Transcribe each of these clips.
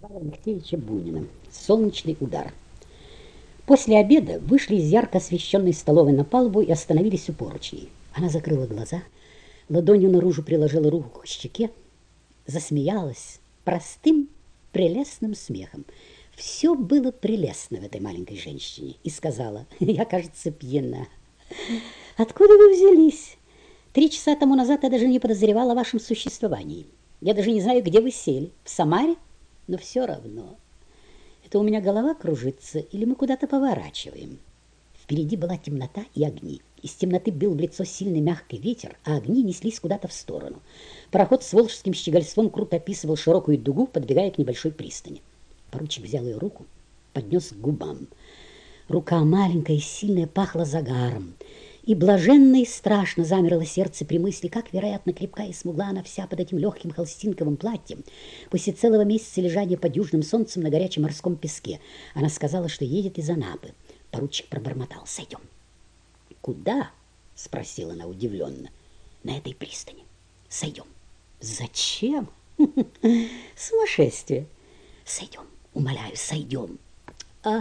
Михаила Алексеевича Бунина. Солнечный удар. После обеда вышли из ярко освещенной столовой на палубу и остановились у поручней. Она закрыла глаза, ладонью наружу приложила руку к щеке, засмеялась простым, прелестным смехом. Все было прелестно в этой маленькой женщине. И сказала: «Я, кажется, пьяна». «Откуда вы взялись? 3 часа тому назад я даже не подозревала о вашем существовании. Я даже не знаю, где вы сели. В Самаре? Но все равно. Это у меня голова кружится, или мы куда-то поворачиваем?» Впереди была темнота и огни. Из темноты бил в лицо сильный мягкий ветер, а огни неслись куда-то в сторону. Пароход с волжским щегольством круто описывал широкую дугу, подбегая к небольшой пристани. Поручик взял ее руку, поднес к губам. Рука маленькая и сильная пахла загаром. И блаженно и страшно замерло сердце при мысли, как, вероятно, крепка и смугла она вся под этим легким холстинковым платьем. После целого месяца лежания под южным солнцем на горячем морском песке она сказала, что едет из Анапы. Поручик пробормотал: «Сойдем». «Куда?» — спросила она удивленно. «На этой пристани. Сойдем». «Зачем?» «Сумасшествие». «Сойдем, умоляю, сойдем». «Ах,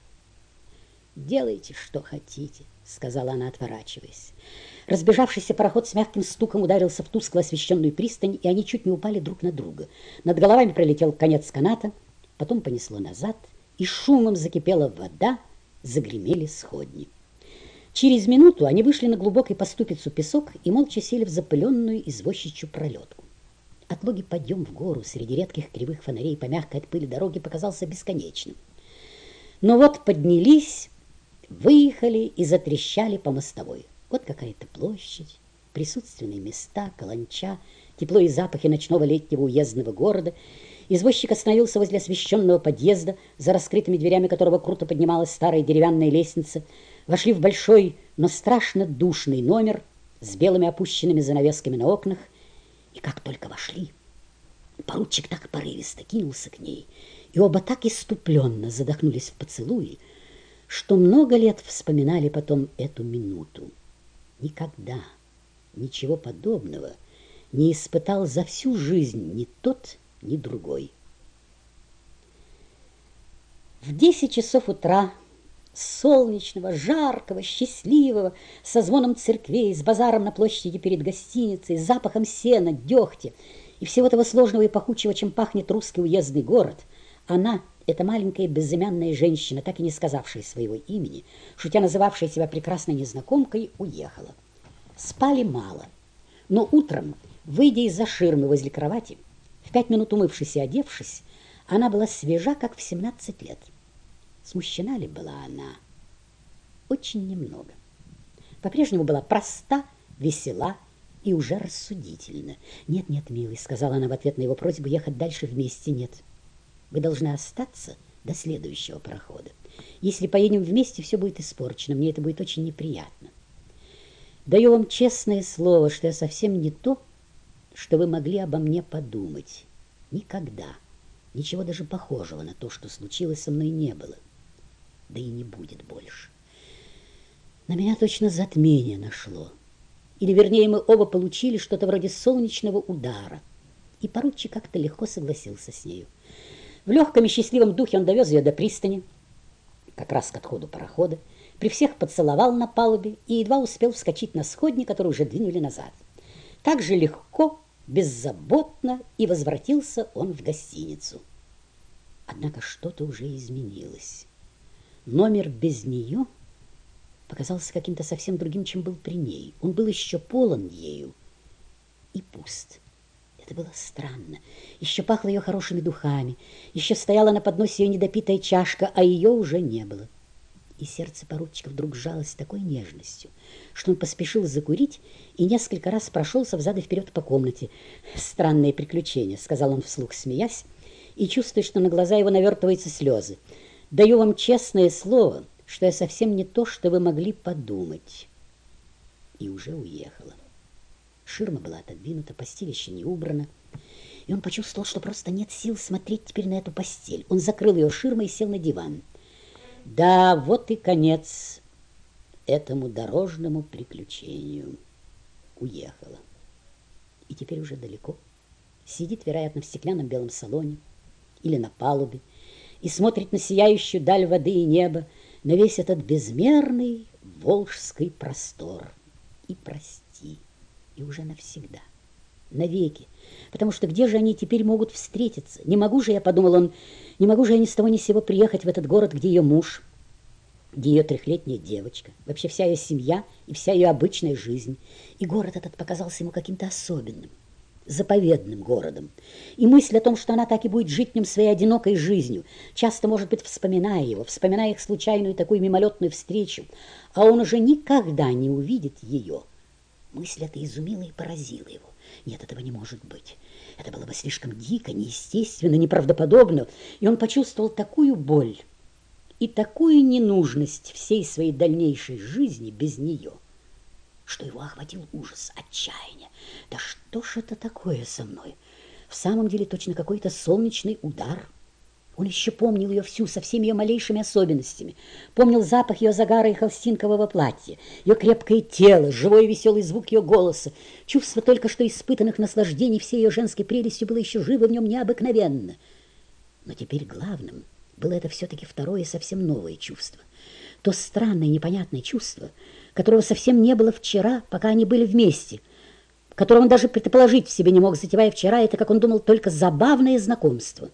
делайте, что хотите», — сказала она, отворачиваясь. Разбежавшийся пароход с мягким стуком ударился в тускло освещенную пристань, и они чуть не упали друг на друга. Над головами пролетел конец каната, потом понесло назад, и шумом закипела вода, загремели сходни. Через минуту они вышли на глубокий по ступицу песок и молча сели в запыленную извозчичью пролетку. Отлогий подъем в гору среди редких кривых фонарей по мягкой от пыли дороге показался бесконечным. Но вот поднялись, выехали и затрещали по мостовой. Вот какая-то площадь, присутственные места, каланча, тепло и запахи ночного летнего уездного города. Извозчик остановился возле освещенного подъезда, за раскрытыми дверями которого круто поднималась старая деревянная лестница. Вошли в большой, но страшно душный номер с белыми опущенными занавесками на окнах. И как только вошли, поручик так порывисто кинулся к ней, и оба так иступленно задохнулись в поцелуи, что много лет вспоминали потом эту минуту. Никогда ничего подобного не испытал за всю жизнь ни тот, ни другой. В 10 часов утра, солнечного, жаркого, счастливого, со звоном церквей, с базаром на площади перед гостиницей, с запахом сена, дегтя и всего того сложного и пахучего, чем пахнет русский уездный город, она, эта маленькая безымянная женщина, так и не сказавшая своего имени, шутя называвшая себя прекрасной незнакомкой, уехала. Спали мало, но утром, выйдя из-за ширмы возле кровати, в 5 минут умывшись и одевшись, она была свежа, как в 17 лет. Смущена ли была она? Очень немного. По-прежнему была проста, весела и уже рассудительна. «Нет, нет, милый», — сказала она в ответ на его просьбу ехать дальше вместе. «Нет, вы должны остаться до следующего парохода. Если поедем вместе, все будет испорчено. Мне это будет очень неприятно. Даю вам честное слово, что я совсем не то, что вы могли обо мне подумать. Никогда ничего даже похожего на то, что случилось со мной, не было. Да и не будет больше. На меня точно затмение нашло. Или, вернее, мы оба получили что-то вроде солнечного удара». И поручик как-то легко согласился с нею. В легком и счастливом духе он довез ее до пристани, как раз к отходу парохода, при всех поцеловал на палубе и едва успел вскочить на сходни, которые уже двинули назад. Так же легко, беззаботно и возвратился он в гостиницу. Однако что-то уже изменилось. Номер без нее показался каким-то совсем другим, чем был при ней. Он был еще полон ею и пуст. Это было странно. Еще пахло ее хорошими духами, еще стояла на подносе ее недопитая чашка, а ее уже не было. И сердце поручика вдруг сжалось с такой нежностью, что он поспешил закурить и несколько раз прошелся взад и вперед по комнате. «Странное приключение», — сказал он вслух, смеясь, и чувствуя, что на глаза его навертываются слезы. «Даю вам честное слово, что я совсем не то, что вы могли подумать». И уже уехала. Ширма была отодвинута, постель еще не убрана, и он почувствовал, что просто нет сил смотреть теперь на эту постель. Он закрыл ее ширмой и сел на диван. Да, вот и конец этому дорожному приключению. Уехала. И теперь уже далеко. Сидит, вероятно, в стеклянном белом салоне или на палубе, и смотрит на сияющую даль воды и неба, на весь этот безмерный волжский простор. И прости, и уже навсегда, навеки, потому что где же они теперь могут встретиться? Не могу же я, подумал он, не могу же я ни с того ни с сего приехать в этот город, где ее муж, где ее трехлетняя девочка, вообще вся ее семья и вся ее обычная жизнь. И город этот показался ему каким-то особенным, заповедным городом. И мысль о том, что она так и будет жить в нем своей одинокой жизнью, часто, может быть, вспоминая его, вспоминая их случайную такую мимолетную встречу, а он уже никогда не увидит ее. Мысль эта изумила и поразила его. Нет, этого не может быть. Это было бы слишком дико, неестественно, неправдоподобно, и он почувствовал такую боль и такую ненужность всей своей дальнейшей жизни без нее, что его охватил ужас, отчаяние. Да что ж это такое со мной? В самом деле точно какой-то солнечный удар. Он еще помнил ее всю, со всеми ее малейшими особенностями. Помнил запах ее загара и холстинкового платья, ее крепкое тело, живой и веселый звук ее голоса. Чувство только что испытанных наслаждений всей ее женской прелестью было еще живо в нем необыкновенно. Но теперь главным было это все-таки второе совсем новое чувство. То странное непонятное чувство, которого совсем не было вчера, пока они были вместе, которого он даже предположить в себе не мог, затевая вчера, это, как он думал, только забавное знакомство.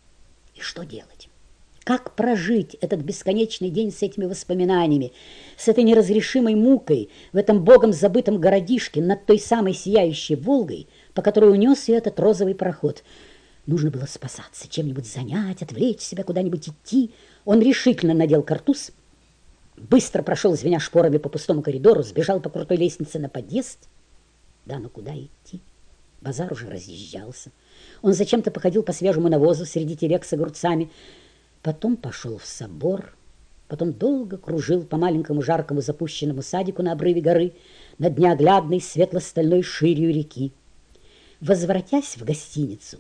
И что делать? Как прожить этот бесконечный день с этими воспоминаниями, с этой неразрешимой мукой в этом богом забытом городишке над той самой сияющей Волгой, по которой унес ее этот розовый пароход? Нужно было спасаться, чем-нибудь занять, отвлечь себя, куда-нибудь идти. Он решительно надел картуз, быстро прошел, звеня шпорами, по пустому коридору, сбежал по крутой лестнице на подъезд. Да, но куда идти? Базар уже разъезжался. Он зачем-то походил по свежему навозу среди телег с огурцами. Потом пошел в собор, потом долго кружил по маленькому жаркому запущенному садику на обрыве горы над неоглядной светло-стальной ширью реки. Возвратясь в гостиницу,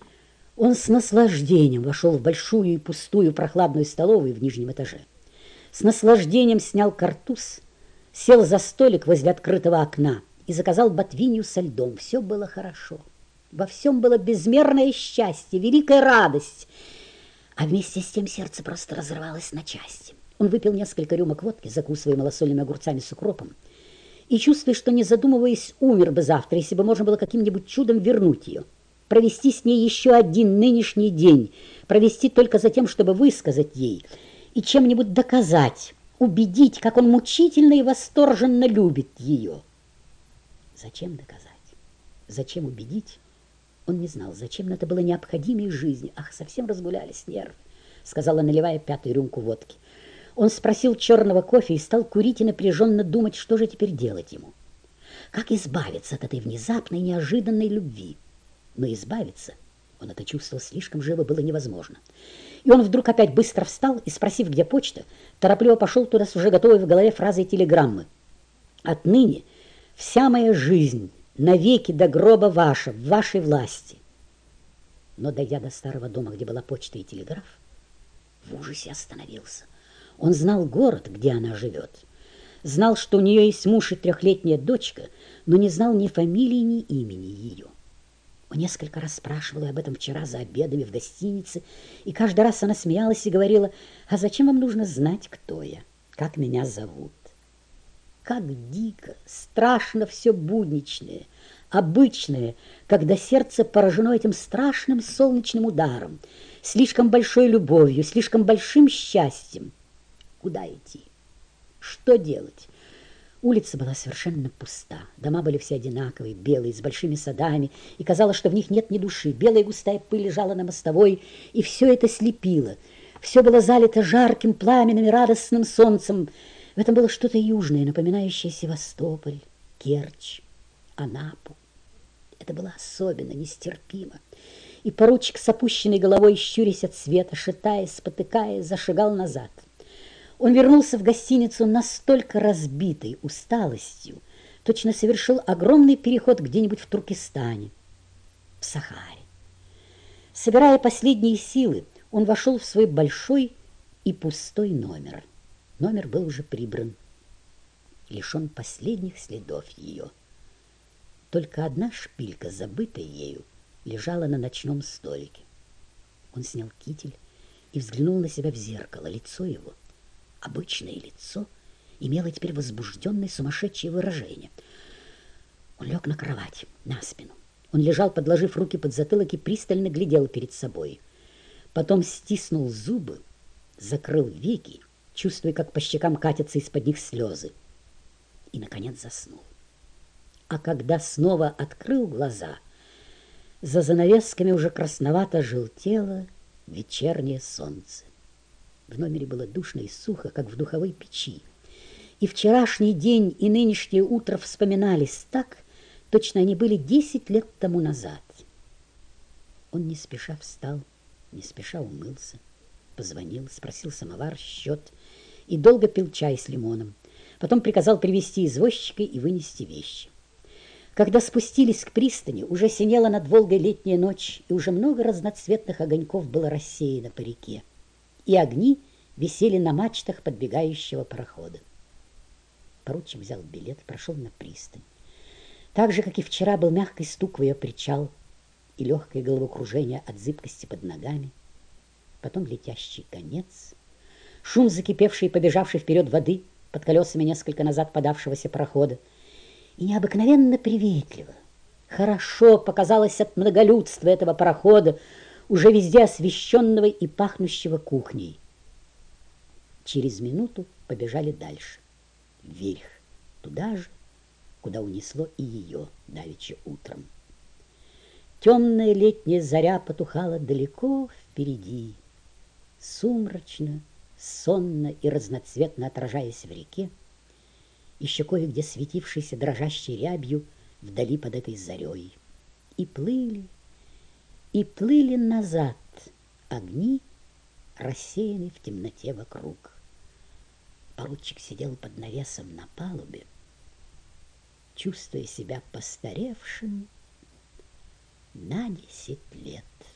он с наслаждением вошел в большую и пустую прохладную столовую в нижнем этаже. С наслаждением снял картуз, сел за столик возле открытого окна и заказал ботвинью со льдом. Все было хорошо. Во всем было безмерное счастье, великая радость. А вместе с тем сердце просто разрывалось на части. Он выпил несколько рюмок водки, закусывая малосольными огурцами с укропом, и, чувствуя, что, не задумываясь, умер бы завтра, если бы можно было каким-нибудь чудом вернуть ее, провести с ней еще один нынешний день, провести только за тем, чтобы высказать ей и чем-нибудь доказать, убедить, как он мучительно и восторженно любит ее. Зачем доказать? Зачем убедить? Он не знал, зачем, но это было необходимее жизни. Ах, совсем разгулялись нервы, сказала, наливая пятую рюмку водки. Он спросил черного кофе и стал курить и напряженно думать, что же теперь делать ему. Как избавиться от этой внезапной, неожиданной любви? Но избавиться, он это чувствовал слишком живо, было невозможно. И он вдруг опять быстро встал и, спросив, где почта, торопливо пошел туда с уже готовой в голове фразой телеграммы. «Отныне вся моя жизнь навеки до гроба ваша, в вашей власти». Но, дойдя до старого дома, где была почта и телеграф, в ужасе остановился. Он знал город, где она живет, знал, что у нее есть муж и трехлетняя дочка, но не знал ни фамилии, ни имени ее. Он несколько раз спрашивал об этом вчера за обедами в гостинице, и каждый раз она смеялась и говорила: «А зачем вам нужно знать, кто я, как меня зовут?» Как дико, страшно все будничное, обычное, когда сердце поражено этим страшным солнечным ударом, слишком большой любовью, слишком большим счастьем. Куда идти? Что делать? Улица была совершенно пуста. Дома были все одинаковые, белые, с большими садами, и казалось, что в них нет ни души. Белая густая пыль лежала на мостовой, и все это слепило. Все было залито жарким пламенным и радостным солнцем. В этом было что-то южное, напоминающее Севастополь, Керчь, Анапу. Это было особенно, нестерпимо. И поручик с опущенной головой, щурясь от света, шатаясь, спотыкаясь, зашагал назад. Он вернулся в гостиницу настолько разбитый усталостью, точно совершил огромный переход где-нибудь в Туркестане, в Сахаре. Собирая последние силы, он вошел в свой большой и пустой номер. Номер был уже прибран, лишен последних следов ее. Только одна шпилька, забытая ею, лежала на ночном столике. Он снял китель и взглянул на себя в зеркало. Лицо его, обычное лицо, имело теперь возбужденное сумасшедшее выражение. Он лег на кровать, на спину. Он лежал, подложив руки под затылок, и пристально глядел перед собой. Потом стиснул зубы, закрыл веки, чувствуя, как по щекам катятся из-под них слезы. И, наконец, заснул. А когда снова открыл глаза, за занавесками уже красновато желтело вечернее солнце. В номере было душно и сухо, как в духовой печи. И вчерашний день, и нынешнее утро вспоминались так, точно они были 10 лет тому назад. Он не спеша встал, не спеша умылся, позвонил, спросил самовар, счет и долго пил чай с лимоном. Потом приказал привезти извозчика и вынести вещи. Когда спустились к пристани, уже синела над Волгой летняя ночь, и уже много разноцветных огоньков было рассеяно по реке, и огни висели на мачтах подбегающего парохода. Поручик взял билет, прошел на пристань. Так же, как и вчера, был мягкий стук в ее причал и легкое головокружение от зыбкости под ногами. Потом летящий конец, шум закипевшей и побежавшей вперед воды под колесами несколько назад подавшегося парохода, и необыкновенно приветливо, хорошо показалось от многолюдства этого парохода, уже везде освещенного и пахнущего кухней. Через минуту побежали дальше, вверх, туда же, куда унесло и ее давеча утром. Темная летняя заря потухала далеко впереди, сумрачно, сонно и разноцветно отражаясь в реке, еще кое-где светившейся дрожащей рябью вдали под этой зарей. И плыли назад огни, рассеянные в темноте вокруг. Поручик сидел под навесом на палубе, чувствуя себя постаревшим на 10 лет.